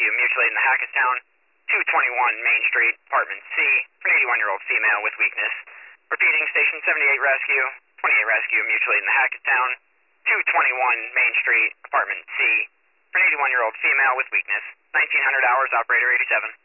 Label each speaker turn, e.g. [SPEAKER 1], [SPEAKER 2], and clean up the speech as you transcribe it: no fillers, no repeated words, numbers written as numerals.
[SPEAKER 1] Rescue, mutual aid in the Hackettstown, 221 Main Street, apartment C, for an 81-year-old female with weakness. Repeating, station 78 Rescue, 28 Rescue, mutual aid in the Hackettstown, 221 Main Street, apartment C, for an 81-year-old female with weakness. 1900 hours, operator 87.